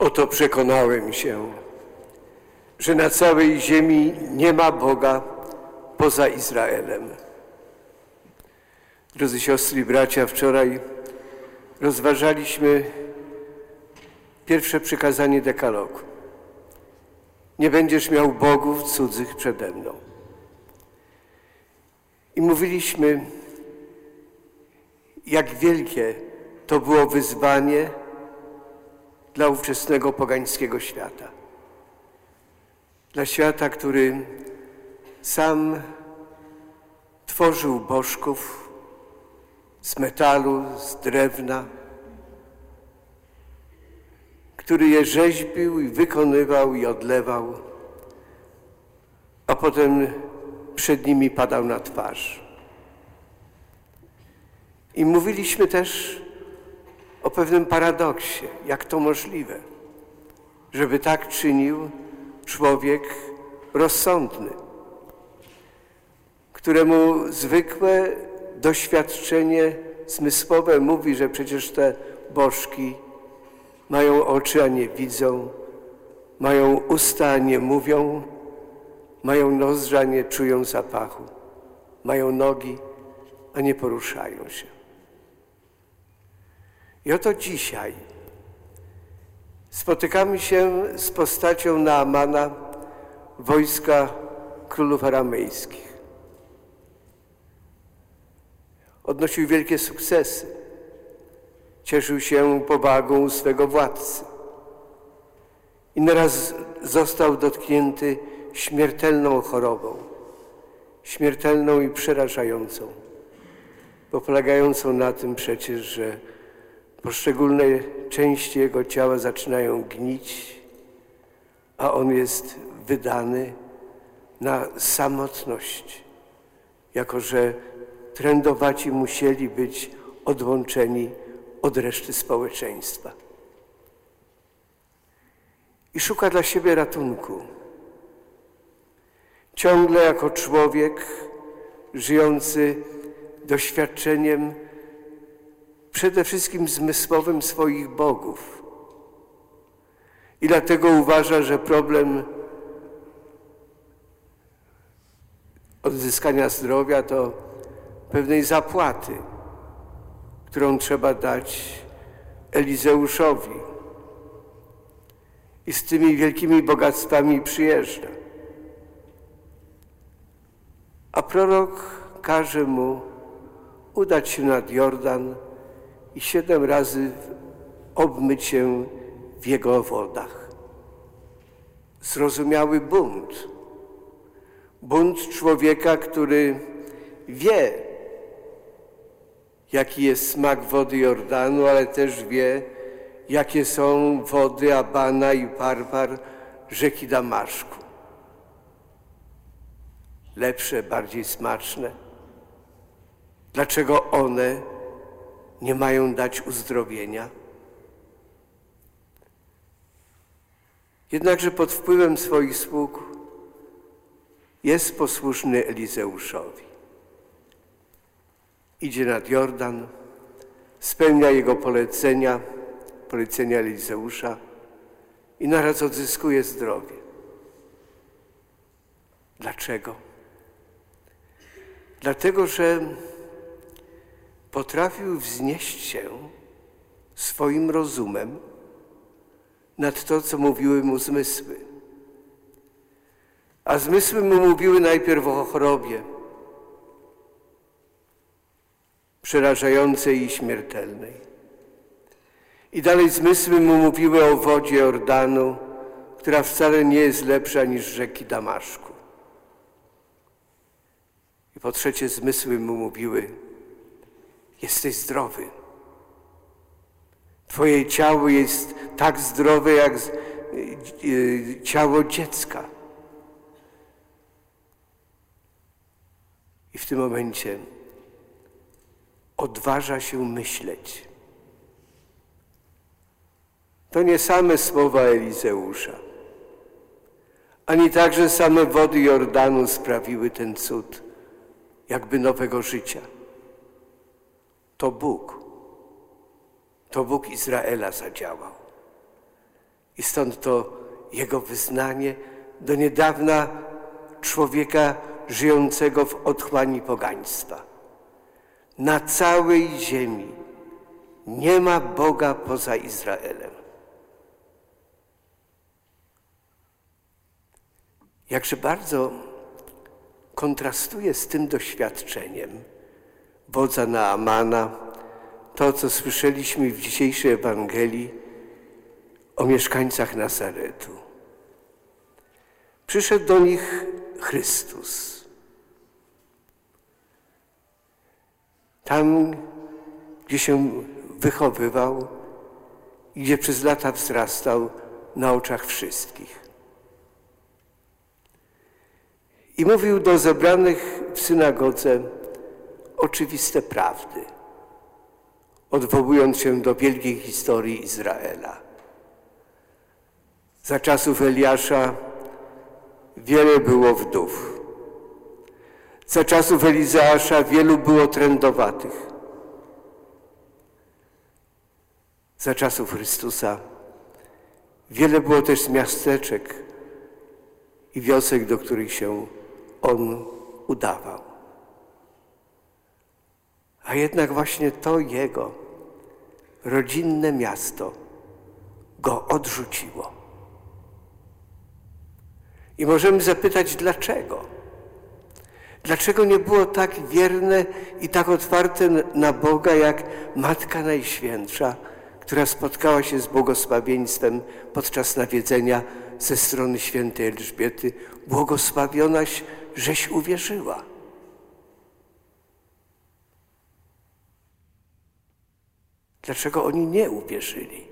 Oto przekonałem się, że na całej ziemi nie ma Boga poza Izraelem. Drodzy siostry i bracia, wczoraj rozważaliśmy pierwsze przykazanie dekalogu. Nie będziesz miał bogów cudzych przede mną. I mówiliśmy, jak wielkie to było wyzwanie dla ówczesnego pogańskiego świata. Dla świata, który sam tworzył bożków z metalu, z drewna, który je rzeźbił i wykonywał i odlewał, a potem przed nimi padał na twarz. I mówiliśmy też o pewnym paradoksie, jak to możliwe, żeby tak czynił człowiek rozsądny, któremu zwykłe doświadczenie zmysłowe mówi, że przecież te bożki mają oczy, a nie widzą, mają usta, a nie mówią, mają nozdrza, a nie czują zapachu, mają nogi, a nie poruszają się. I oto dzisiaj spotykamy się z postacią Naamana, wojska królów aramejskich. Odnosił wielkie sukcesy. Cieszył się powagą swego władcy. I naraz został dotknięty śmiertelną chorobą. Śmiertelną i przerażającą. Bo polegającą na tym przecież, że poszczególne części jego ciała zaczynają gnić, a on jest wydany na samotność, jako że trędowaci musieli być odłączeni od reszty społeczeństwa. I szuka dla siebie ratunku. Ciągle jako człowiek żyjący doświadczeniem przede wszystkim zmysłowym swoich bogów. I dlatego uważa, że problem odzyskania zdrowia to pewnej zapłaty, którą trzeba dać Elizeuszowi. I z tymi wielkimi bogactwami przyjeżdża. A prorok każe mu udać się nad Jordan i 7 razy obmyć się w jego wodach. Zrozumiały bunt. Bunt człowieka, który wie, jaki jest smak wody Jordanu, ale też wie, jakie są wody Abana i Parwar rzeki Damaszku. Lepsze, bardziej smaczne. Dlaczego one nie mają dać uzdrowienia? Jednakże pod wpływem swoich sług jest posłuszny Elizeuszowi. Idzie nad Jordan, spełnia jego polecenia Elizeusza i naraz odzyskuje zdrowie. Dlaczego? Dlatego, że potrafił wznieść się swoim rozumem nad to, co mówiły mu zmysły. A zmysły mu mówiły najpierw o chorobie, przerażającej i śmiertelnej. I dalej zmysły mu mówiły o wodzie Jordanu, która wcale nie jest lepsza niż rzeki Damaszku. I po trzecie zmysły mu mówiły: jesteś zdrowy. Twoje ciało jest tak zdrowe jak ciało dziecka. I w tym momencie odważa się myśleć. To nie same słowa Elizeusza, ani także same wody Jordanu sprawiły ten cud, jakby nowego życia. To Bóg Izraela zadziałał. I stąd to jego wyznanie do niedawna człowieka żyjącego w otchłani pogaństwa. Na całej ziemi nie ma Boga poza Izraelem. Jakże bardzo kontrastuje z tym doświadczeniem wodza Naamana to, co słyszeliśmy w dzisiejszej Ewangelii o mieszkańcach Nazaretu. Przyszedł do nich Chrystus. Tam, gdzie się wychowywał i gdzie przez lata wzrastał na oczach wszystkich. I mówił do zebranych w synagodze oczywiste prawdy, odwołując się do wielkiej historii Izraela. Za czasów Eliasza wiele było wdów. Za czasów Elizeasza wielu było trędowatych. Za czasów Chrystusa wiele było też z miasteczek i wiosek, do których się On udawał. A jednak właśnie to Jego rodzinne miasto Go odrzuciło. I możemy zapytać, dlaczego? Dlaczego nie było tak wierne i tak otwarte na Boga jak Matka Najświętsza, która spotkała się z błogosławieństwem podczas nawiedzenia ze strony świętej Elżbiety? Błogosławionaś, żeś uwierzyła. Dlaczego oni nie uwierzyli?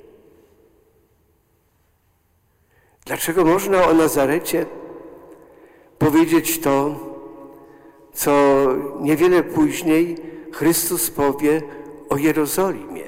Dlaczego można o Nazarecie powiedzieć to, co niewiele później Chrystus powie o Jerozolimie?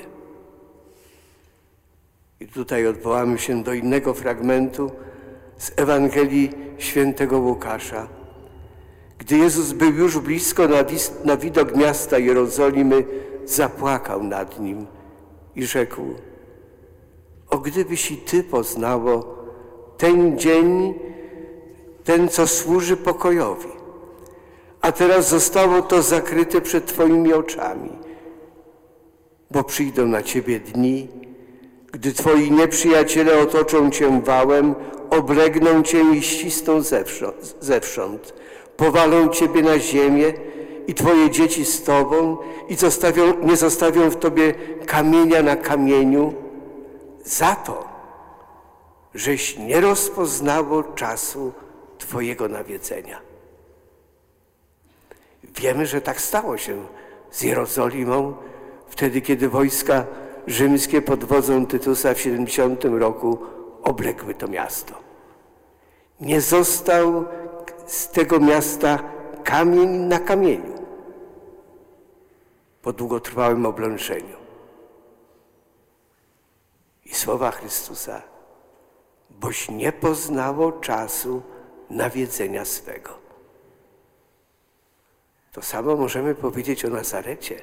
I tutaj odwołamy się do innego fragmentu z Ewangelii świętego Łukasza. Gdy Jezus był już blisko na widok miasta Jerozolimy, zapłakał nad nim i rzekł: o gdybyś i Ty poznało ten dzień, ten, co służy pokojowi, a teraz zostało to zakryte przed Twoimi oczami, bo przyjdą na Ciebie dni, gdy Twoi nieprzyjaciele otoczą Cię wałem, oblegną Cię i ścisną zewsząd, powalą Ciebie na ziemię i Twoje dzieci z Tobą i nie zostawią w Tobie kamienia na kamieniu, za to, żeś nie rozpoznało czasu Twojego nawiedzenia. Wiemy, że tak stało się z Jerozolimą wtedy, kiedy wojska rzymskie pod wodzą Tytusa w 70 roku obległy to miasto. Nie został z tego miasta kamień na kamieniu po długotrwałym oblężeniu. I słowa Chrystusa: boś nie poznało czasu nawiedzenia swego. To samo możemy powiedzieć o Nazarecie.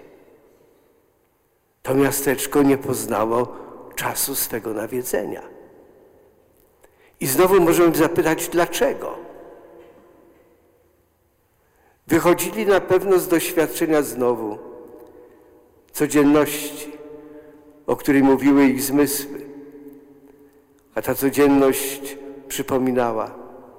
To miasteczko nie poznało czasu swego nawiedzenia. I znowu możemy zapytać, dlaczego? Wychodzili na pewno z doświadczenia znowu codzienności, o której mówiły ich zmysły. A ta codzienność przypominała: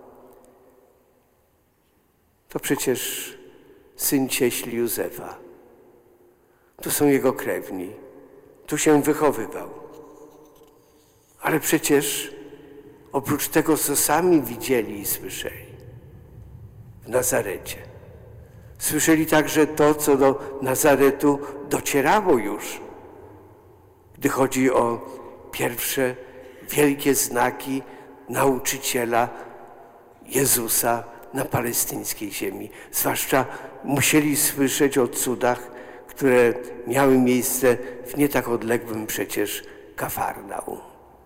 to przecież syn cieśli Józefa. Tu są jego krewni. Tu się wychowywał. Ale przecież oprócz tego, co sami widzieli i słyszeli w Nazarecie, słyszeli także to, co do Nazaretu docierało już, gdy chodzi o pierwsze wielkie znaki nauczyciela Jezusa na palestyńskiej ziemi. Zwłaszcza musieli słyszeć o cudach, które miały miejsce w nie tak odległym przecież Kafarnaum.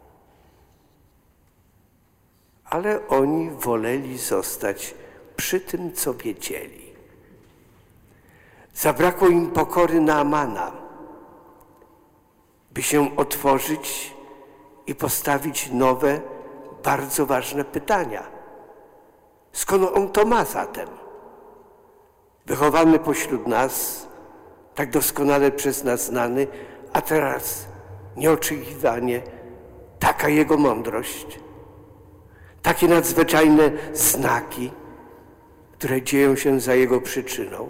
Ale oni woleli zostać przy tym, co wiedzieli. Zabrakło im pokory Naamana, by się otworzyć i postawić nowe, bardzo ważne pytania. Skąd on to ma zatem? Wychowany pośród nas, tak doskonale przez nas znany, a teraz nieoczekiwanie taka jego mądrość, takie nadzwyczajne znaki, które dzieją się za jego przyczyną.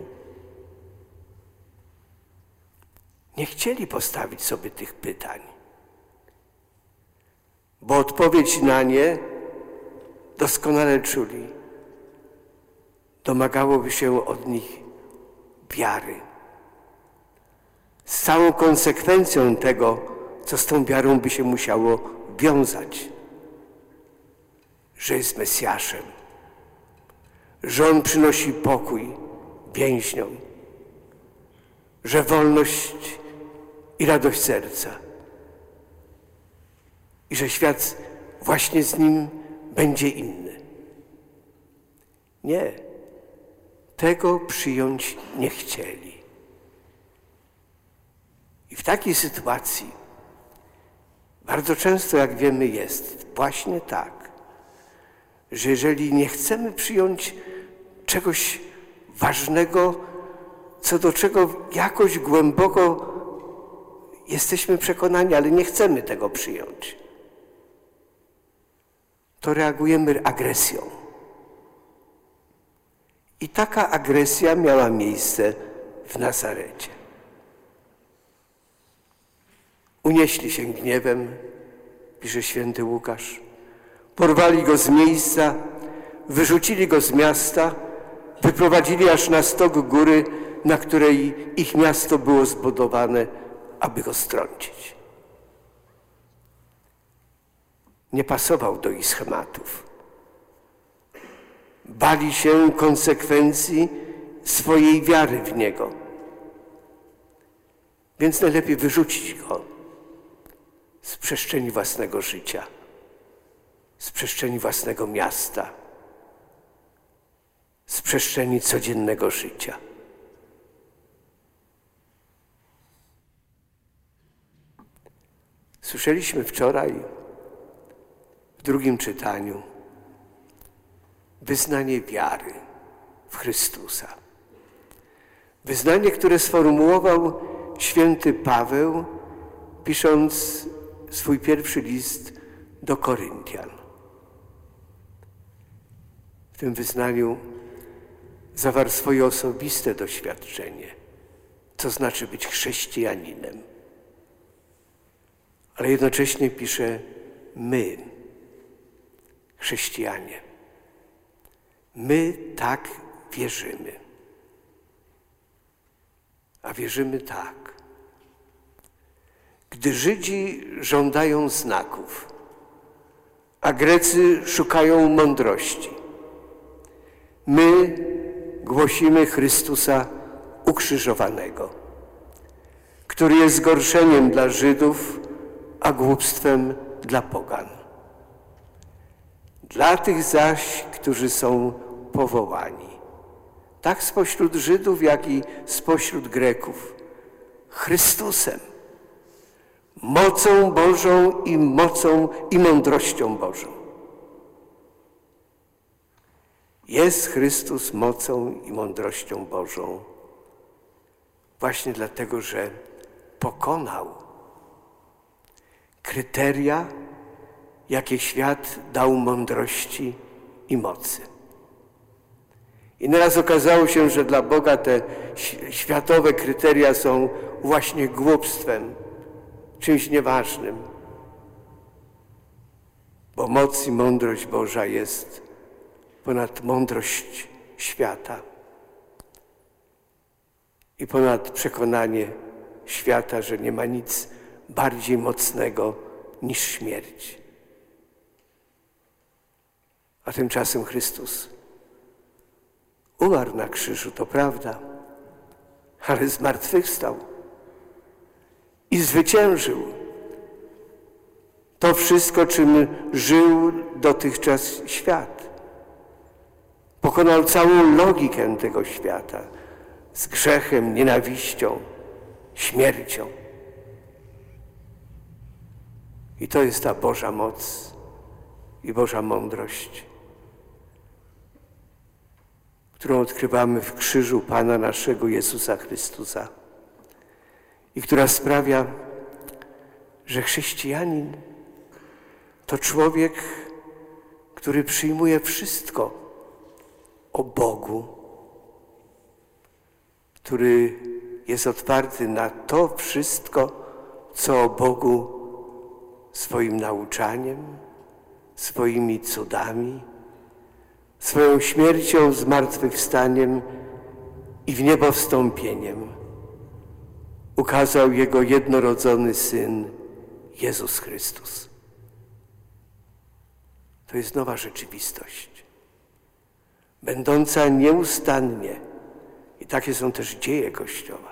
Nie chcieli postawić sobie tych pytań, bo odpowiedź na nie doskonale czuli. Domagałoby się od nich wiary. Z całą konsekwencją tego, co z tą wiarą by się musiało wiązać. Że jest Mesjaszem, że On przynosi pokój więźniom, że wolność i radość serca i że świat właśnie z Nim będzie inny. Nie, tego przyjąć nie chcieli. I w takiej sytuacji bardzo często, jak wiemy, jest właśnie tak, że jeżeli nie chcemy przyjąć czegoś ważnego, co do czego jakoś głęboko jesteśmy przekonani, ale nie chcemy tego przyjąć, to reagujemy agresją. I taka agresja miała miejsce w Nazarecie. Unieśli się gniewem, pisze święty Łukasz, porwali go z miejsca, wyrzucili go z miasta, wyprowadzili aż na stok góry, na której ich miasto było zbudowane, aby go strącić. Nie pasował do ich schematów. Bali się konsekwencji swojej wiary w Niego. Więc najlepiej wyrzucić go z przestrzeni własnego życia, z przestrzeni własnego miasta, z przestrzeni codziennego życia. Słyszeliśmy wczoraj w drugim czytaniu wyznanie wiary w Chrystusa. Wyznanie, które sformułował święty Paweł, pisząc swój pierwszy list do Koryntian. W tym wyznaniu zawarł swoje osobiste doświadczenie, co znaczy być chrześcijaninem. Ale jednocześnie pisze my, chrześcijanie. My tak wierzymy. A wierzymy tak. Gdy Żydzi żądają znaków, a Grecy szukają mądrości, my głosimy Chrystusa ukrzyżowanego, który jest zgorszeniem dla Żydów, a głupstwem dla pogan. Dla tych zaś, którzy są powołani, tak spośród Żydów, jak i spośród Greków, Chrystusem, mocą Bożą i mądrością Bożą. Jest Chrystus mocą i mądrością Bożą właśnie dlatego, że pokonał kryteria, jakie świat dał mądrości i mocy. I nieraz okazało się, że dla Boga te światowe kryteria są właśnie głupstwem, czymś nieważnym. Bo moc i mądrość Boża jest ponad mądrość świata i ponad przekonanie świata, że nie ma nic bardziej mocnego niż śmierć. A tymczasem Chrystus umarł na krzyżu, to prawda, ale zmartwychwstał i zwyciężył to wszystko, czym żył dotychczas świat. Pokonał całą logikę tego świata z grzechem, nienawiścią, śmiercią. I to jest ta Boża moc i Boża mądrość, którą odkrywamy w krzyżu Pana naszego Jezusa Chrystusa i która sprawia, że chrześcijanin to człowiek, który przyjmuje wszystko o Bogu, który jest otwarty na to wszystko, co o Bogu swoim nauczaniem, swoimi cudami, swoją śmiercią, zmartwychwstaniem i w niebo wstąpieniem ukazał Jego jednorodzony Syn, Jezus Chrystus. To jest nowa rzeczywistość, będąca nieustannie, i takie są też dzieje Kościoła,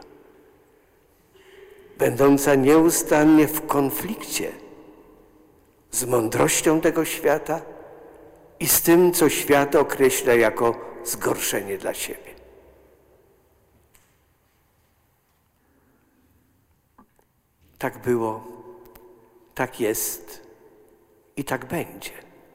będąca nieustannie w konflikcie z mądrością tego świata i z tym, co świat określa jako zgorszenie dla siebie. Tak było, tak jest i tak będzie.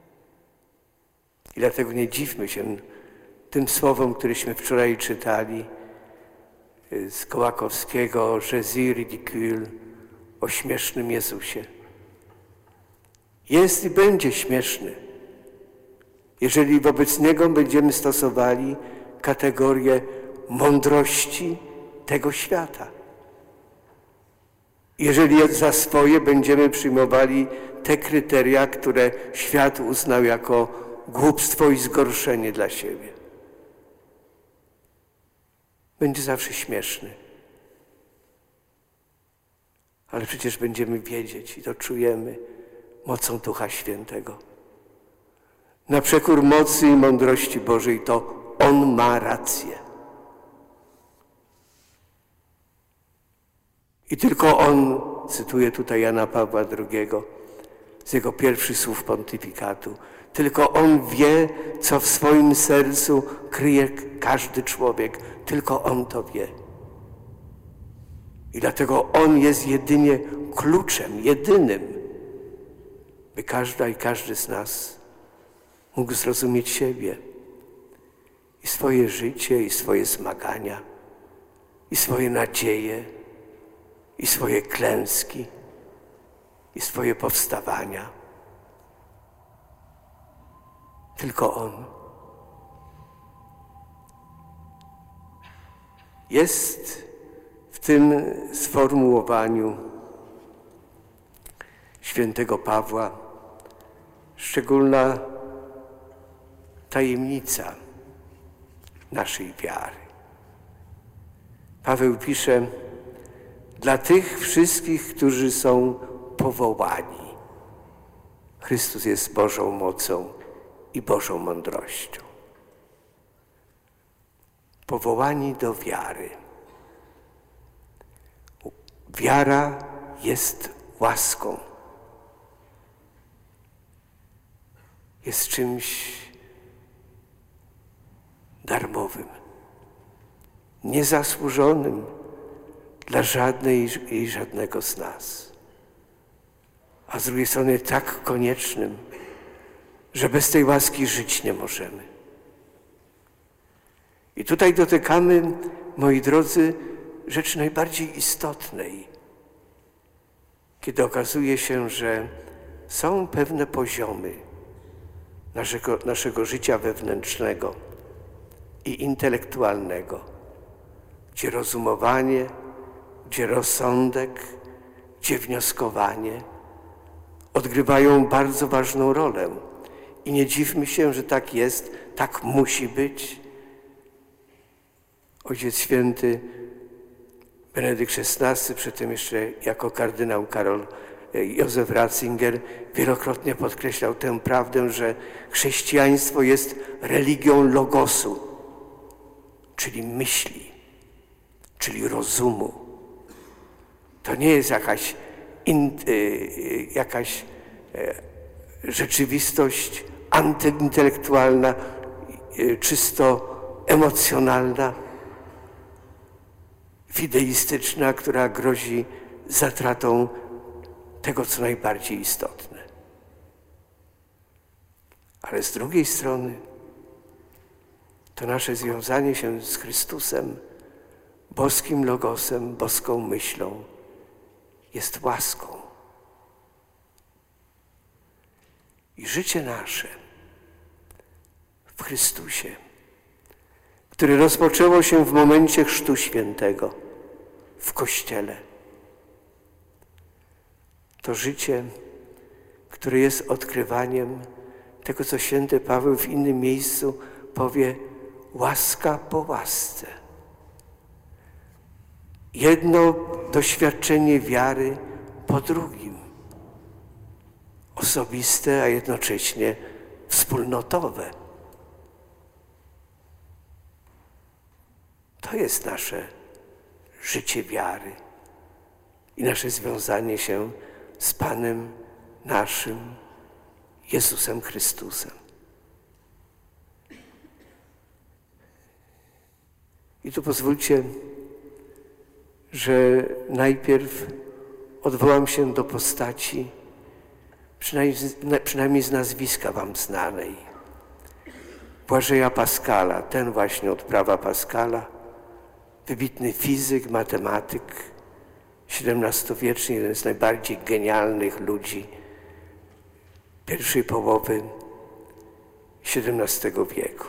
I dlatego nie dziwmy się tym słowom, któreśmy wczoraj czytali z Kołakowskiego, Jésus ridicule, o śmiesznym Jezusie. Jest i będzie śmieszny, jeżeli wobec Niego będziemy stosowali kategorię mądrości tego świata. Jeżeli za swoje będziemy przyjmowali te kryteria, które świat uznał jako głupstwo i zgorszenie dla siebie. Będzie zawsze śmieszny. Ale przecież będziemy wiedzieć i to czujemy mocą Ducha Świętego. Na przekór mocy i mądrości Bożej to On ma rację. I tylko On, cytuję tutaj Jana Pawła II z jego pierwszych słów pontyfikatu, tylko On wie, co w swoim sercu kryje każdy człowiek. Tylko On to wie. I dlatego On jest jedynie kluczem, jedynym, by każda i każdy z nas mógł zrozumieć siebie i swoje życie, i swoje zmagania, i swoje nadzieje, i swoje klęski, i swoje powstawania. Tylko On. Jest w tym sformułowaniu świętego Pawła szczególna tajemnica naszej wiary. Paweł pisze: dla tych wszystkich, którzy są powołani. Chrystus jest Bożą mocą i Bożą mądrością. Powołani do wiary. Wiara jest łaską. Jest czymś darmowym, niezasłużonym dla żadnej i żadnego z nas. A z drugiej strony tak koniecznym, że bez tej łaski żyć nie możemy. I tutaj dotykamy, moi drodzy, rzeczy najbardziej istotnej, kiedy okazuje się, że są pewne poziomy naszego życia wewnętrznego i intelektualnego, gdzie rozumowanie, gdzie rozsądek, gdzie wnioskowanie odgrywają bardzo ważną rolę. I nie dziwmy się, że tak jest, tak musi być. Ojciec Święty Benedykt XVI, przy tym jeszcze jako kardynał Karol Józef Ratzinger, wielokrotnie podkreślał tę prawdę, że chrześcijaństwo jest religią logosu, czyli myśli, czyli rozumu. To nie jest jakaś rzeczywistość antyintelektualna, czysto emocjonalna, fideistyczna, która grozi zatratą tego, co najbardziej istotne. Ale z drugiej strony to nasze związanie się z Chrystusem, boskim Logosem, boską myślą jest łaską. I życie nasze w Chrystusie, które rozpoczęło się w momencie Chrztu Świętego w Kościele, to życie, które jest odkrywaniem tego, co święty Paweł w innym miejscu powie: łaska po łasce. Jedno doświadczenie wiary po drugim. Osobiste, a jednocześnie wspólnotowe. To jest nasze życie wiary i nasze związanie się z Panem naszym, Jezusem Chrystusem. I tu pozwólcie, że najpierw odwołam się do postaci, przynajmniej z nazwiska wam znanej, Błażeja Pascala, ten właśnie od prawa Pascala, wybitny fizyk, matematyk, XVII-wieczny, jeden z najbardziej genialnych ludzi pierwszej połowy XVII wieku.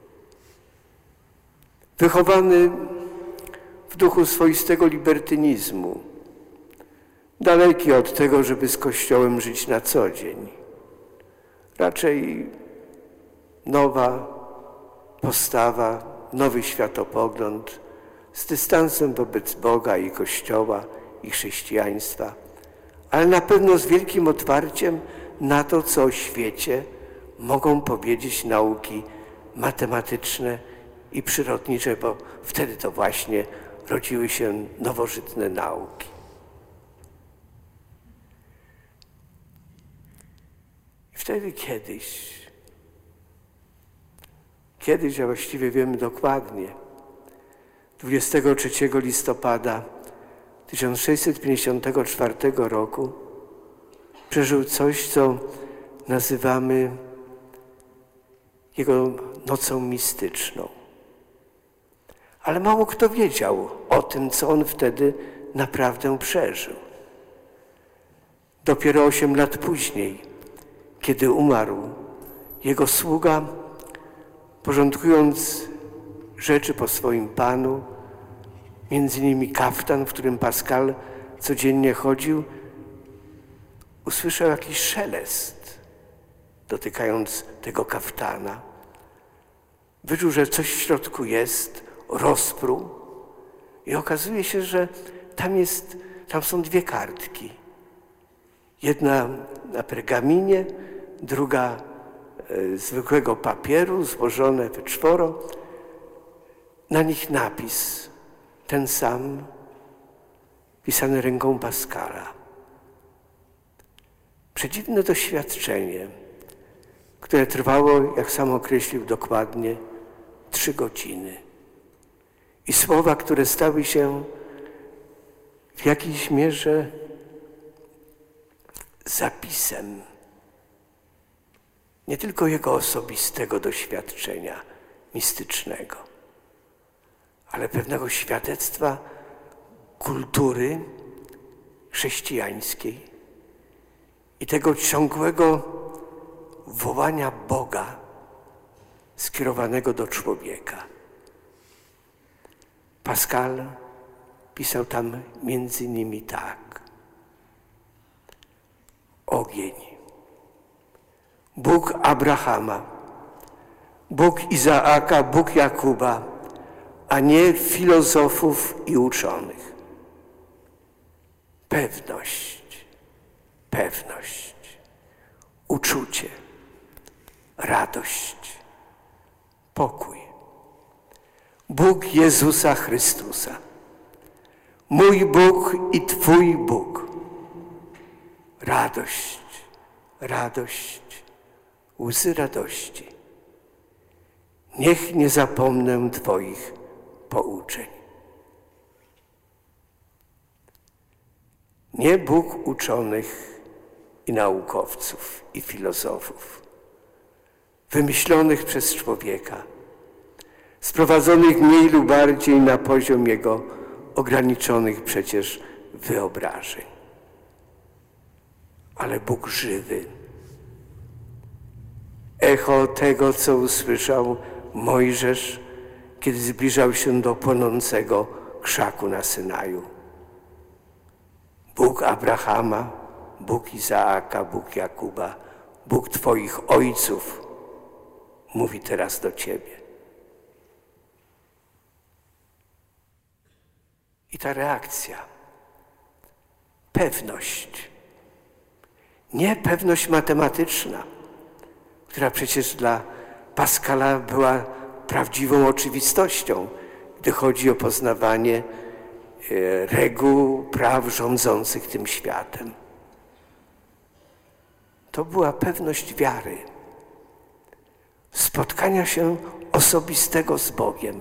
Wychowany w duchu swoistego libertynizmu, daleki od tego, żeby z Kościołem żyć na co dzień. Raczej nowa postawa, nowy światopogląd z dystansem wobec Boga i Kościoła i chrześcijaństwa, ale na pewno z wielkim otwarciem na to, co o świecie mogą powiedzieć nauki matematyczne i przyrodnicze, bo wtedy to właśnie rodziły się nowożytne nauki. I wtedy kiedyś, a właściwie wiemy dokładnie, 23 listopada 1654 roku przeżył coś, co nazywamy jego nocą mistyczną. Ale mało kto wiedział o tym, co on wtedy naprawdę przeżył. Dopiero 8 lat później, kiedy umarł, jego sługa, porządkując rzeczy po swoim Panu, między innymi kaftan, w którym Pascal codziennie chodził, usłyszał jakiś szelest, dotykając tego kaftana. Wyczuł, że coś w środku jest, rozpruł i okazuje się, że tam są 2 kartki. Jedna na pergaminie, druga zwykłego papieru, złożone we 4. Na nich napis, ten sam, pisany ręką Pascala. Przedziwne doświadczenie, które trwało, jak sam określił dokładnie, 3 godziny. I słowa, które stały się w jakiejś mierze zapisem nie tylko jego osobistego doświadczenia mistycznego, ale pewnego świadectwa kultury chrześcijańskiej i tego ciągłego wołania Boga skierowanego do człowieka. Pascal pisał tam między innymi tak: ogień, Bóg Abrahama, Bóg Izaaka, Bóg Jakuba, a nie filozofów i uczonych. Pewność, uczucie, radość, pokój. Bóg Jezusa Chrystusa, mój Bóg i Twój Bóg. Radość, łzy radości. Niech nie zapomnę Twoich pouczeń. Nie Bóg uczonych i naukowców i filozofów, wymyślonych przez człowieka, sprowadzonych mniej lub bardziej na poziom jego ograniczonych przecież wyobrażeń. Ale Bóg żywy. Echo tego, co usłyszał Mojżesz, kiedy zbliżał się do płonącego krzaku na Synaju. Bóg Abrahama, Bóg Izaaka, Bóg Jakuba, Bóg Twoich ojców mówi teraz do Ciebie. I ta reakcja, pewność, nie pewność matematyczna, która przecież dla Pascala była prawdziwą oczywistością, gdy chodzi o poznawanie reguł, praw rządzących tym światem. To była pewność wiary, spotkania się osobistego z Bogiem.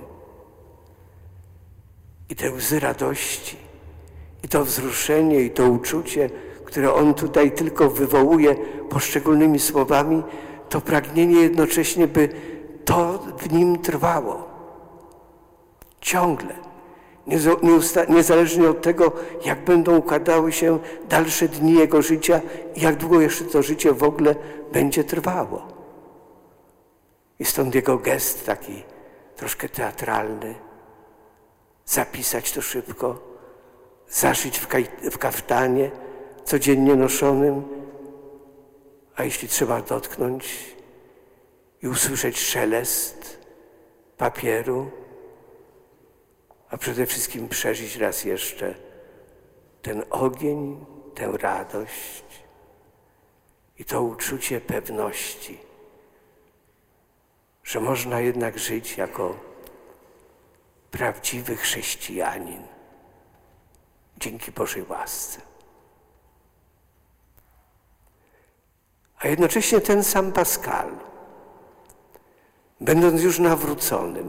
I te łzy radości, i to wzruszenie, i to uczucie, które on tutaj tylko wywołuje poszczególnymi słowami, to pragnienie jednocześnie, by to w nim trwało. Ciągle. Niezależnie od tego, jak będą układały się dalsze dni jego życia i jak długo jeszcze to życie w ogóle będzie trwało. I stąd jego gest taki troszkę teatralny. Zapisać to szybko, zaszyć w kaftanie codziennie noszonym, a jeśli trzeba dotknąć i usłyszeć szelest papieru, a przede wszystkim przeżyć raz jeszcze ten ogień, tę radość i to uczucie pewności, że można jednak żyć jako prawdziwy chrześcijanin dzięki Bożej łasce. A jednocześnie ten sam Pascal, będąc już nawróconym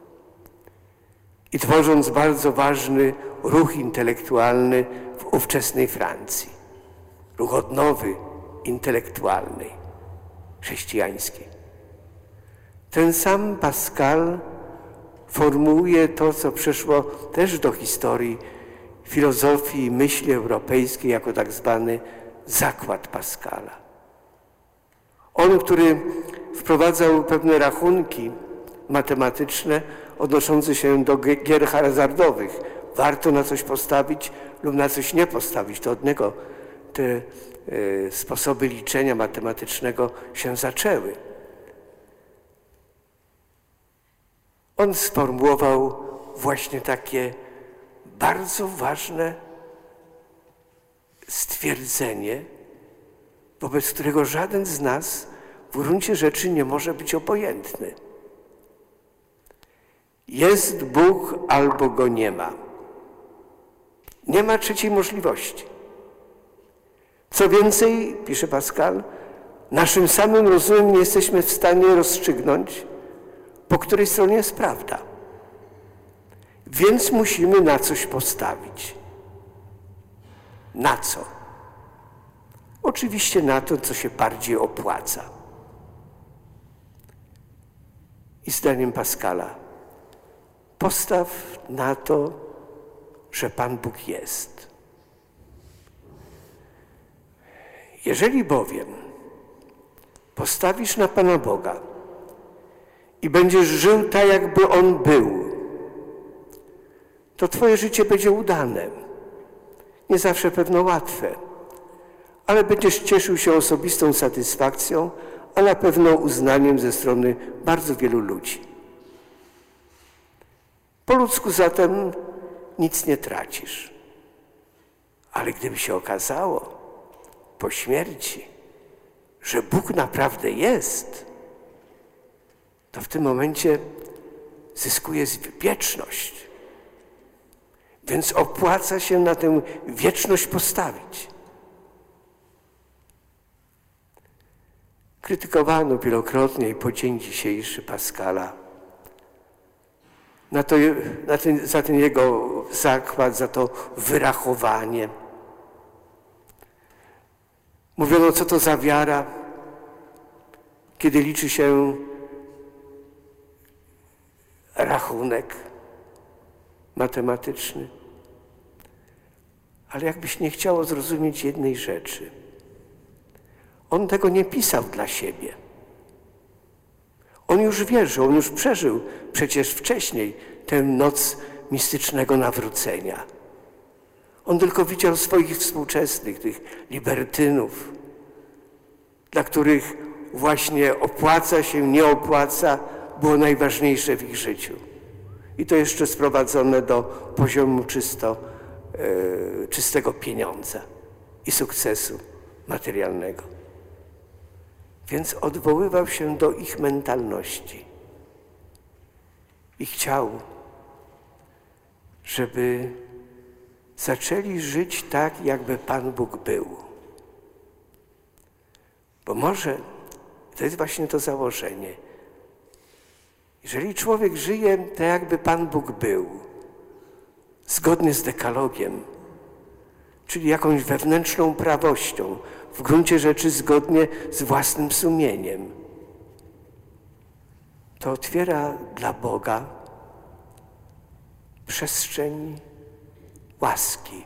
i tworząc bardzo ważny ruch intelektualny w ówczesnej Francji, ruch odnowy intelektualnej, chrześcijańskiej, ten sam Pascal formułuje to, co przeszło też do historii filozofii i myśli europejskiej jako tak zwany zakład Pascala. On, który wprowadzał pewne rachunki matematyczne odnoszące się do gier hazardowych. Warto na coś postawić lub na coś nie postawić. To od niego te sposoby liczenia matematycznego się zaczęły. On sformułował właśnie takie bardzo ważne stwierdzenie, wobec którego żaden z nas w gruncie rzeczy nie może być obojętny. Jest Bóg albo Go nie ma. Nie ma trzeciej możliwości. Co więcej, pisze Pascal, naszym samym rozumem nie jesteśmy w stanie rozstrzygnąć, po której stronie jest prawda. Więc musimy na coś postawić. Na co? Oczywiście na to, co się bardziej opłaca. I zdaniem Pascala, postaw na to, że Pan Bóg jest. Jeżeli bowiem postawisz na Pana Boga i będziesz żył tak, jakby On był, to twoje życie będzie udane. Nie zawsze pewno łatwe, ale będziesz cieszył się osobistą satysfakcją, a na pewno uznaniem ze strony bardzo wielu ludzi. Po ludzku zatem nic nie tracisz. Ale gdyby się okazało po śmierci, że Bóg naprawdę jest, to w tym momencie zyskuje wieczność. Więc opłaca się na tę wieczność postawić. Krytykowano wielokrotnie i po dzień dzisiejszy Pascala za ten jego zakład, za to wyrachowanie. Mówiono, co to za wiara, kiedy liczy się rachunek matematyczny. Ale jakbyś nie chciało zrozumieć jednej rzeczy. On tego nie pisał dla siebie. On już wierzył, on już przeżył przecież wcześniej tę noc mistycznego nawrócenia. On tylko widział swoich współczesnych, tych libertynów, dla których właśnie opłaca się, nie opłaca, było najważniejsze w ich życiu. I to jeszcze sprowadzone do poziomu czystego pieniądza i sukcesu materialnego. Więc odwoływał się do ich mentalności i chciał, żeby zaczęli żyć tak, jakby Pan Bóg był. Bo może, to jest właśnie to założenie, jeżeli człowiek żyje tak, jakby Pan Bóg był, zgodnie z dekalogiem, czyli jakąś wewnętrzną prawością, w gruncie rzeczy zgodnie z własnym sumieniem, to otwiera dla Boga przestrzeń łaski.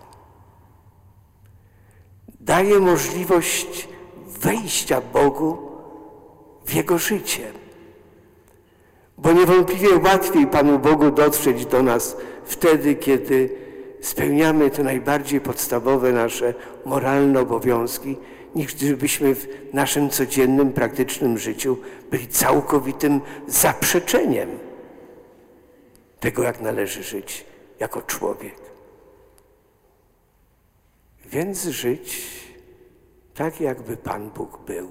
Daje możliwość wejścia Bogu w jego życie. Bo niewątpliwie łatwiej Panu Bogu dotrzeć do nas wtedy, kiedy spełniamy te najbardziej podstawowe nasze moralne obowiązki, niż gdybyśmy w naszym codziennym, praktycznym życiu byli całkowitym zaprzeczeniem tego, jak należy żyć jako człowiek. Więc żyć tak, jakby Pan Bóg był.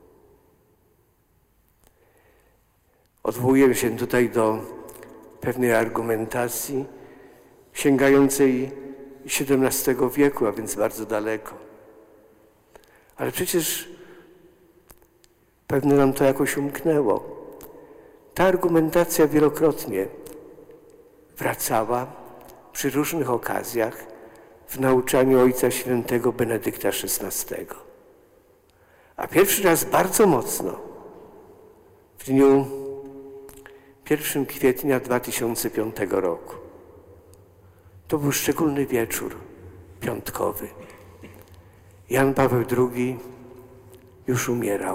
Odwołuję się tutaj do pewnej argumentacji sięgającej XVII wieku, a więc bardzo daleko. Ale przecież pewnie nam to jakoś umknęło. Ta argumentacja wielokrotnie wracała przy różnych okazjach w nauczaniu Ojca Świętego Benedykta XVI. A pierwszy raz bardzo mocno w dniu 1 kwietnia 2005 roku. To był szczególny wieczór piątkowy. Jan Paweł II już umierał.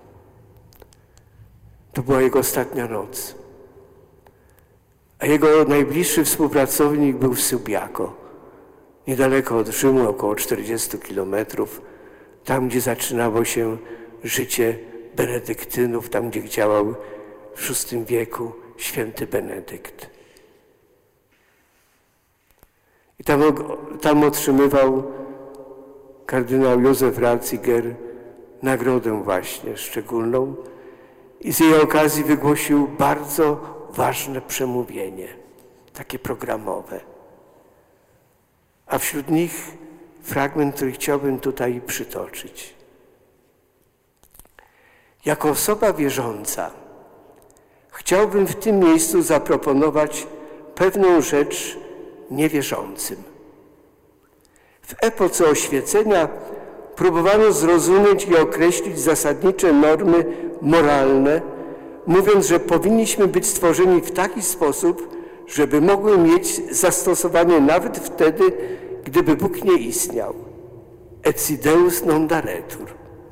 To była jego ostatnia noc. A jego najbliższy współpracownik był w Subiaco, niedaleko od Rzymu, około 40 kilometrów, tam, gdzie zaczynało się życie benedyktynów, tam, gdzie działał w VI wieku święty Benedykt. I tam otrzymywał kardynał Józef Ratzinger nagrodę właśnie szczególną i z jej okazji wygłosił bardzo ważne przemówienie, takie programowe. A wśród nich fragment, który chciałbym tutaj przytoczyć. Jako osoba wierząca chciałbym w tym miejscu zaproponować pewną rzecz niewierzącym. W epoce oświecenia próbowano zrozumieć i określić zasadnicze normy moralne, mówiąc, że powinniśmy być stworzeni w taki sposób, żeby mogły mieć zastosowanie nawet wtedy, gdyby Bóg nie istniał. Et Deus non daretur.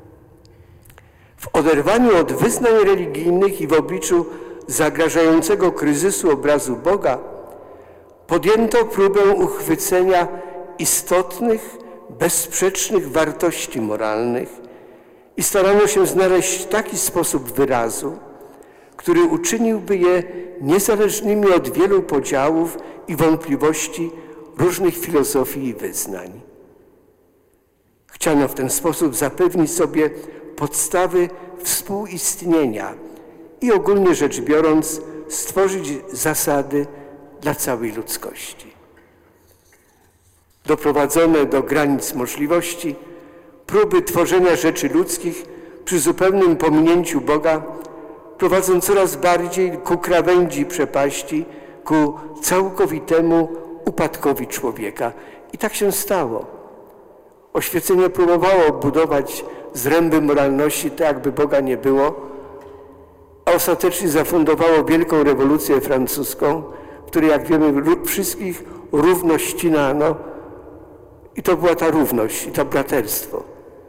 W oderwaniu od wyznań religijnych i w obliczu zagrażającego kryzysu obrazu Boga podjęto próbę uchwycenia istotnych, bezsprzecznych wartości moralnych i starano się znaleźć taki sposób wyrazu, który uczyniłby je niezależnymi od wielu podziałów i wątpliwości różnych filozofii i wyznań. Chciano w ten sposób zapewnić sobie podstawy współistnienia i ogólnie rzecz biorąc stworzyć zasady dla całej ludzkości. Doprowadzone do granic możliwości, próby tworzenia rzeczy ludzkich przy zupełnym pominięciu Boga prowadzą coraz bardziej ku krawędzi przepaści, ku całkowitemu upadkowi człowieka. I tak się stało. Oświecenie próbowało budować zręby moralności, tak jakby Boga nie było, a ostatecznie zafundowało wielką rewolucję francuską, w której, jak wiemy, wszystkich równo ścinano. I to była ta równość, i to braterstwo.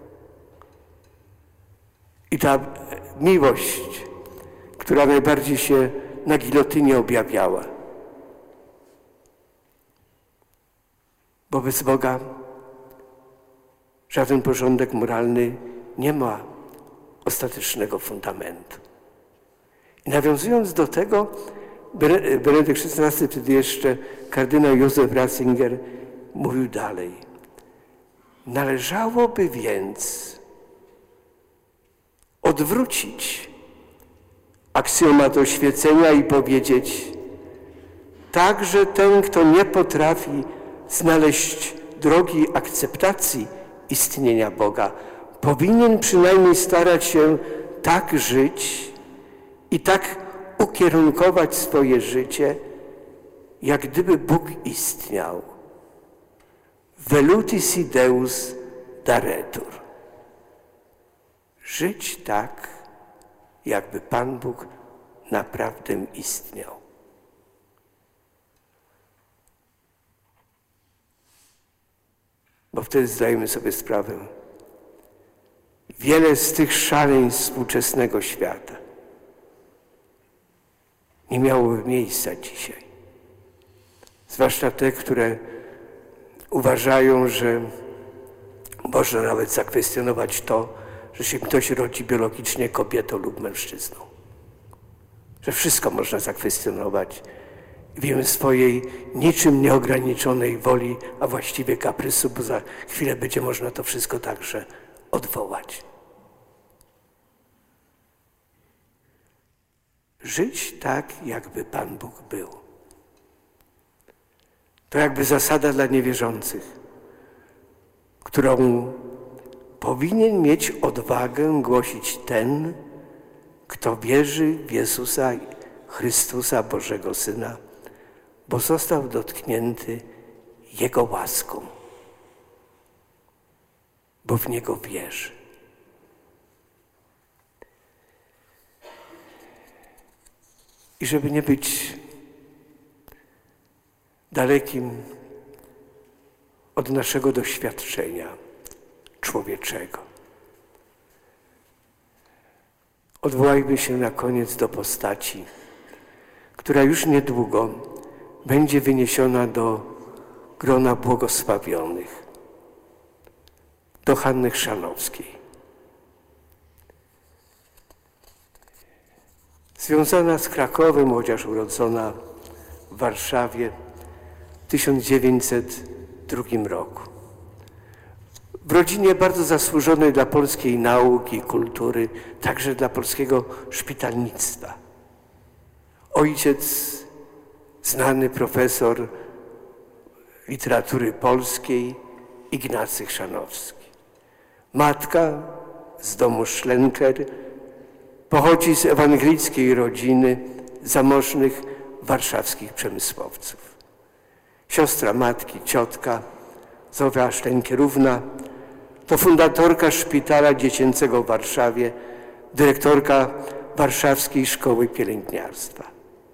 I ta miłość, która najbardziej się na gilotynie objawiała. Bo bez Boga żaden porządek moralny nie ma ostatecznego fundamentu. I nawiązując do tego, Benedykt XVI, wtedy jeszcze kardynał Józef Ratzinger, mówił dalej. Należałoby więc odwrócić aksjomat oświecenia i powiedzieć: także ten, kto nie potrafi znaleźć drogi akceptacji istnienia Boga, powinien przynajmniej starać się tak żyć i tak ukierunkować swoje życie, jak gdyby Bóg istniał. Veluti Deus daretur. Żyć tak, jakby Pan Bóg naprawdę istniał. Bo wtedy zdajemy sobie sprawę, wiele z tych szaleństw współczesnego świata nie miałoby miejsca dzisiaj. Zwłaszcza te, które uważają, że można nawet zakwestionować to, że się ktoś rodzi biologicznie kobietą lub mężczyzną. Że wszystko można zakwestionować w imię swojej niczym nieograniczonej woli, a właściwie kaprysu, bo za chwilę będzie można to wszystko także odwołać. Żyć tak, jakby Pan Bóg był. To jakby zasada dla niewierzących, którą powinien mieć odwagę głosić ten, kto wierzy w Jezusa Chrystusa, Bożego Syna, bo został dotknięty Jego łaską, bo w Niego wierzy. I żeby nie być dalekim od naszego doświadczenia człowieczego, odwołajmy się na koniec do postaci, która już niedługo będzie wyniesiona do grona błogosławionych, do Hanny Chrzanowskiej. Związana z Krakowem, chociaż urodzona w Warszawie w 1902 roku. W rodzinie bardzo zasłużonej dla polskiej nauki i kultury, także dla polskiego szpitalnictwa. Ojciec, znany profesor literatury polskiej, Ignacy Chrzanowski. Matka z domu Schlenker, pochodzi z ewangelickiej rodziny zamożnych warszawskich przemysłowców. Siostra matki, ciotka Zofia Sztenkerówna, to fundatorka szpitala dziecięcego w Warszawie, dyrektorka Warszawskiej Szkoły Pielęgniarstwa.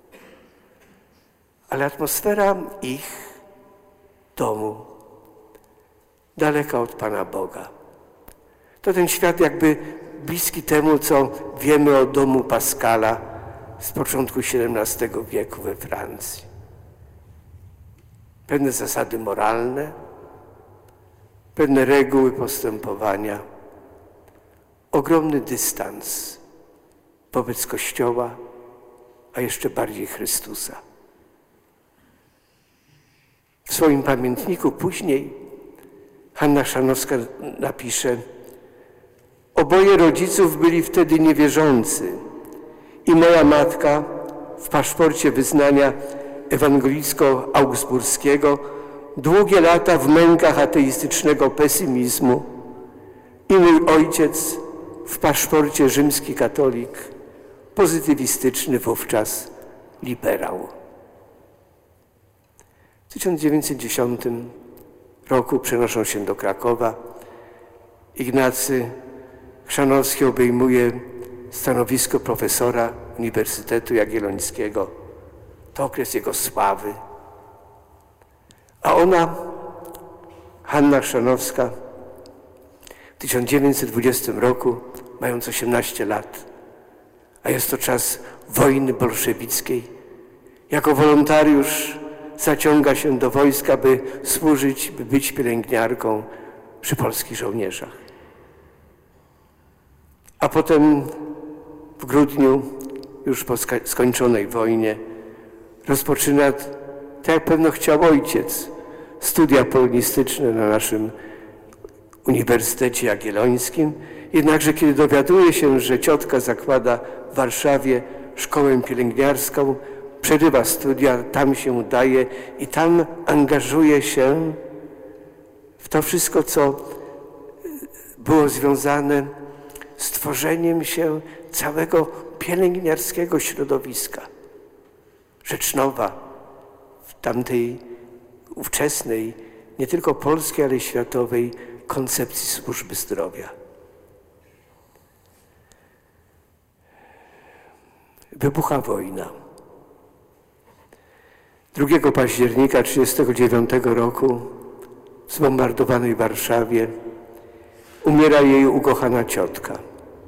Ale atmosfera ich domu daleka od Pana Boga. To ten świat jakby bliski temu, co wiemy o domu Pascala z początku XVII wieku we Francji. Pewne zasady moralne, pewne reguły postępowania, ogromny dystans wobec Kościoła, a jeszcze bardziej Chrystusa. W swoim pamiętniku później Hanna Chrzanowska napisze: oboje rodziców byli wtedy niewierzący i moja matka w paszporcie wyznania ewangelicko-augsburskiego długie lata w mękach ateistycznego pesymizmu i mój ojciec w paszporcie rzymski katolik, pozytywistyczny wówczas liberał. W 1910 roku przenoszą się do Krakowa, Ignacy Chrzanowski obejmuje stanowisko profesora Uniwersytetu Jagiellońskiego. To okres jego sławy. A ona, Hanna Chrzanowska, w 1920 roku, mając 18 lat, a jest to czas wojny bolszewickiej, jako wolontariusz zaciąga się do wojska, by służyć, by być pielęgniarką przy polskich żołnierzach. A potem w grudniu, już po skończonej wojnie, rozpoczyna, tak jak pewno chciał ojciec, studia polonistyczne na naszym Uniwersytecie Jagiellońskim. Jednakże kiedy dowiaduje się, że ciotka zakłada w Warszawie szkołę pielęgniarską, przerywa studia, tam się udaje i tam angażuje się w to wszystko, co było związane z tworzeniem się całego pielęgniarskiego środowiska. Rzecznowa w tamtej ówczesnej, nie tylko polskiej, ale i światowej koncepcji służby zdrowia. Wybucha wojna. 2 października 1939 roku w zbombardowanej Warszawie umiera jej ukochana ciotka.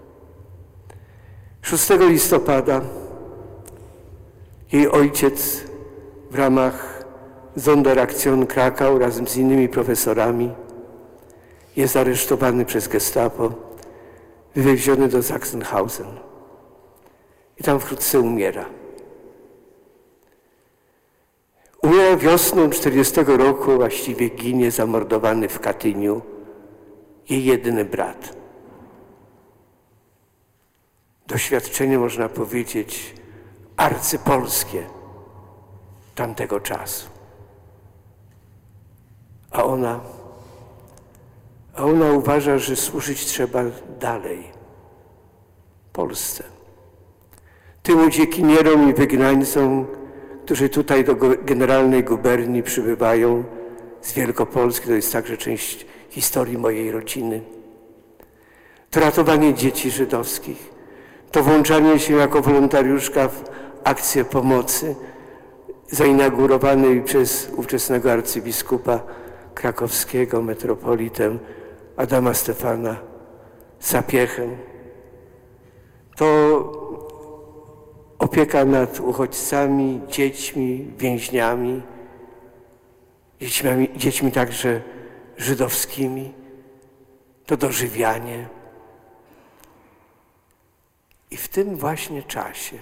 6 listopada jej ojciec w ramach Sonderaktion Krakau razem z innymi profesorami jest aresztowany przez Gestapo, wywieziony do Sachsenhausen i tam wkrótce umiera. Umiera wiosną 40 roku, właściwie ginie zamordowany w Katyniu jej jedyny brat. Doświadczenie, można powiedzieć, arcypolskie tamtego czasu. A ona uważa, że służyć trzeba dalej Polsce. Tym uciekinierom i wygnańcom, którzy tutaj do Generalnej Guberni przybywają z Wielkopolski, to jest także część historii mojej rodziny. To ratowanie dzieci żydowskich, to włączanie się jako wolontariuszka w akcję pomocy zainaugurowanej przez ówczesnego arcybiskupa krakowskiego, metropolitę Adama Stefana Sapiechę. To opieka nad uchodźcami, dziećmi, więźniami, dziećmi także żydowskimi, to dożywianie. I w tym właśnie czasie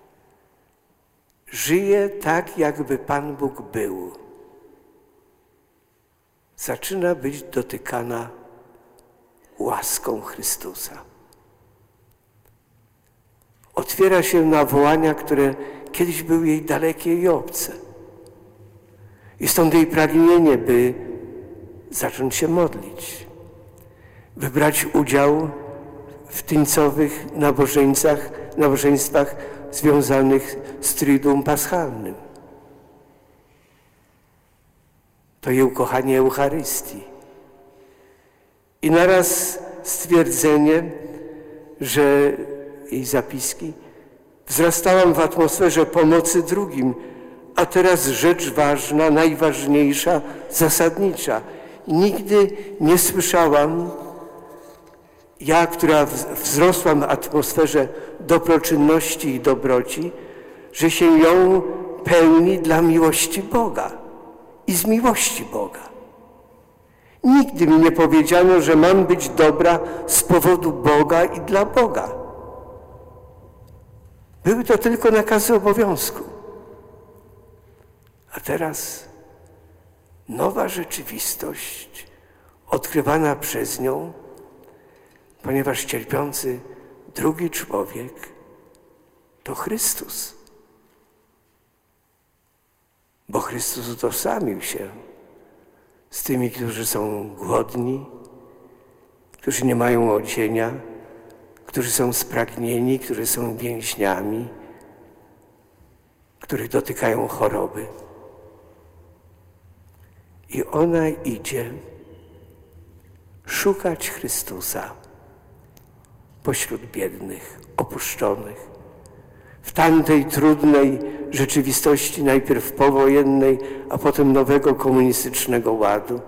żyje tak, jakby Pan Bóg był. Zaczyna być dotykana łaską Chrystusa. Otwiera się na wołania, które kiedyś były jej dalekie i obce. I stąd jej pragnienie, by zacząć się modlić, by brać udział w tyńcowych nabożeństwach związanych z Triduum Paschalnym. To jej ukochanie Eucharystii. I naraz stwierdzenie, że jej zapiski: wzrastałam w atmosferze pomocy drugim, a teraz rzecz ważna, najważniejsza, zasadnicza. Nigdy nie słyszałam, ja, która wzrosłam w atmosferze dobroczynności i dobroci, że się ją pełni dla miłości Boga i z miłości Boga. Nigdy mi nie powiedziano, że mam być dobra z powodu Boga i dla Boga. Były to tylko nakazy obowiązku. A teraz nowa rzeczywistość odkrywana przez nią, ponieważ cierpiący drugi człowiek to Chrystus. Bo Chrystus utożsamił się z tymi, którzy są głodni, którzy nie mają odzienia, którzy są spragnieni, którzy są więźniami, których dotykają choroby. I ona idzie, szukać Chrystusa pośród biednych, opuszczonych, w tamtej trudnej rzeczywistości, najpierw powojennej, a potem nowego komunistycznego ładu.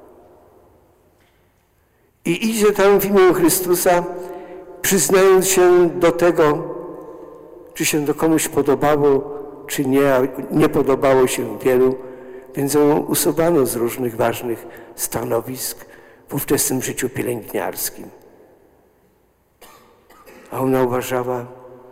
I idzie tam w imię Chrystusa, przyznając się do tego, czy się to komuś podobało, czy nie, a nie podobało się wielu, więc ją usuwano z różnych ważnych stanowisk w ówczesnym życiu pielęgniarskim. A ona uważała,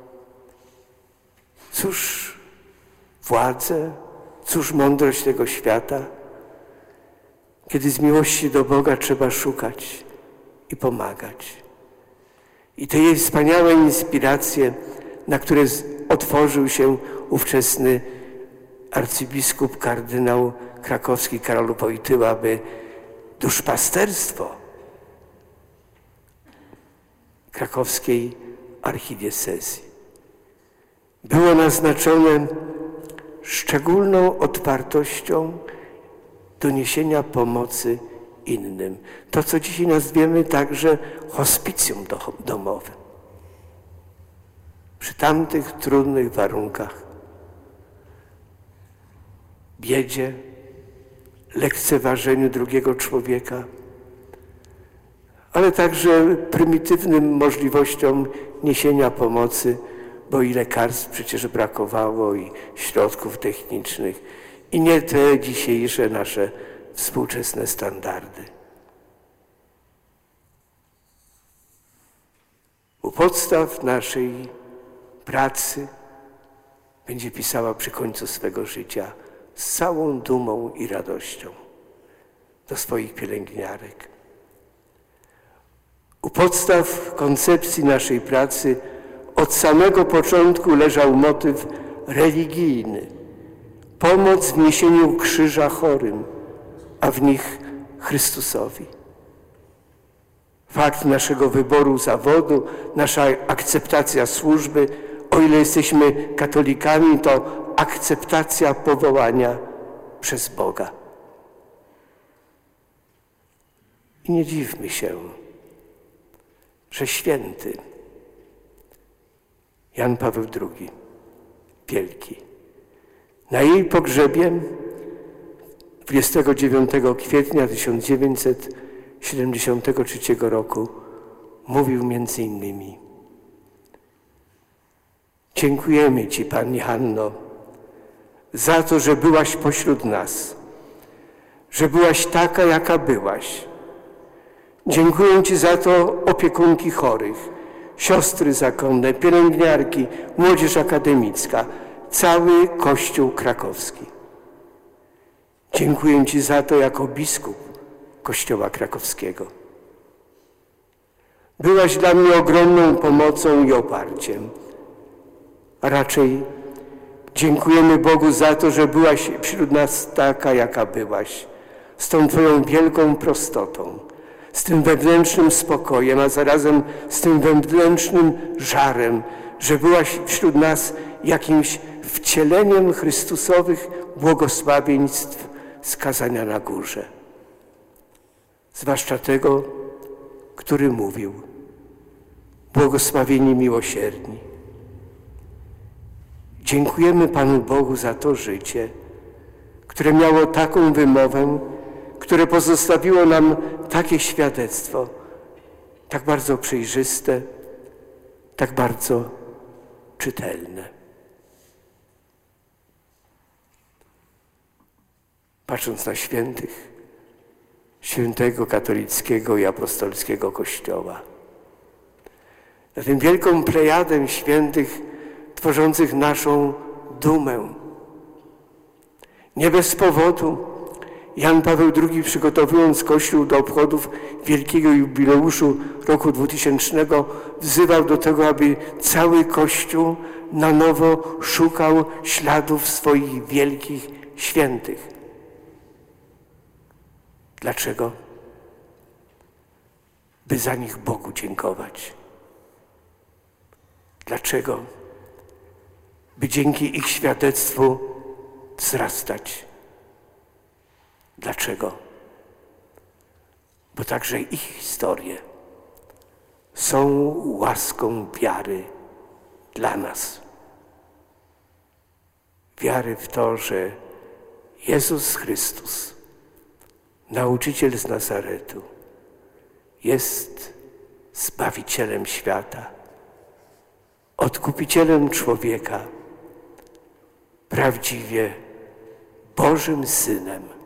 cóż władzę, cóż mądrość tego świata, kiedy z miłości do Boga trzeba szukać i pomagać. I te jej wspaniałe inspiracje, na które otworzył się ówczesny arcybiskup kardynał krakowski Karol Wojtyła, by duszpasterstwo krakowskiej archidiecezji było naznaczone szczególną otwartością do niesienia pomocy innym. To, co dzisiaj nazwiemy także hospicjum domowym. Przy tamtych trudnych warunkach, biedzie, lekceważeniu drugiego człowieka, ale także prymitywnym możliwościom niesienia pomocy, bo i lekarstw przecież brakowało, i środków technicznych, i nie te dzisiejsze nasze współczesne standardy. U podstaw naszej pracy będzie pisała przy końcu swego życia z całą dumą i radością do swoich pielęgniarek. U podstaw koncepcji naszej pracy od samego początku leżał motyw religijny, pomoc w niesieniu krzyża chorym, a w nich Chrystusowi. Fakt naszego wyboru zawodu, nasza akceptacja służby, o ile jesteśmy katolikami, to akceptacja powołania przez Boga. I nie dziwmy się, że święty Jan Paweł II, wielki, na jej pogrzebie 29 kwietnia 1973 roku mówił między innymi: dziękujemy Ci, Pani Hanno, za to, że byłaś pośród nas, że byłaś taka, jaka byłaś. Dziękuję Ci za to opiekunki chorych, siostry zakonne, pielęgniarki, młodzież akademicka, cały Kościół krakowski. Dziękuję Ci za to jako biskup Kościoła krakowskiego. Byłaś dla mnie ogromną pomocą i oparciem. A raczej dziękujemy Bogu za to, że byłaś wśród nas taka, jaka byłaś, z tą Twoją wielką prostotą, z tym wewnętrznym spokojem, a zarazem z tym wewnętrznym żarem, że byłaś wśród nas jakimś wcieleniem Chrystusowych błogosławieństw z kazania na górze. Zwłaszcza tego, który mówił: błogosławieni miłosierni. Dziękujemy Panu Bogu za to życie, które miało taką wymowę, które pozostawiło nam takie świadectwo, tak bardzo przejrzyste, tak bardzo czytelne. Patrząc na świętych, świętego katolickiego i apostolskiego Kościoła, na tę wielką plejadę świętych tworzących naszą dumę. Nie bez powodu Jan Paweł II, przygotowując Kościół do obchodów wielkiego jubileuszu roku 2000, wzywał do tego, aby cały Kościół na nowo szukał śladów swoich wielkich świętych. Dlaczego? By za nich Bogu dziękować. Dlaczego? By dzięki ich świadectwu wzrastać. Dlaczego? bo także ich historie są łaską wiary dla nas. Wiary w to, że Jezus Chrystus, nauczyciel z Nazaretu, jest Zbawicielem świata, Odkupicielem człowieka, prawdziwie Bożym Synem.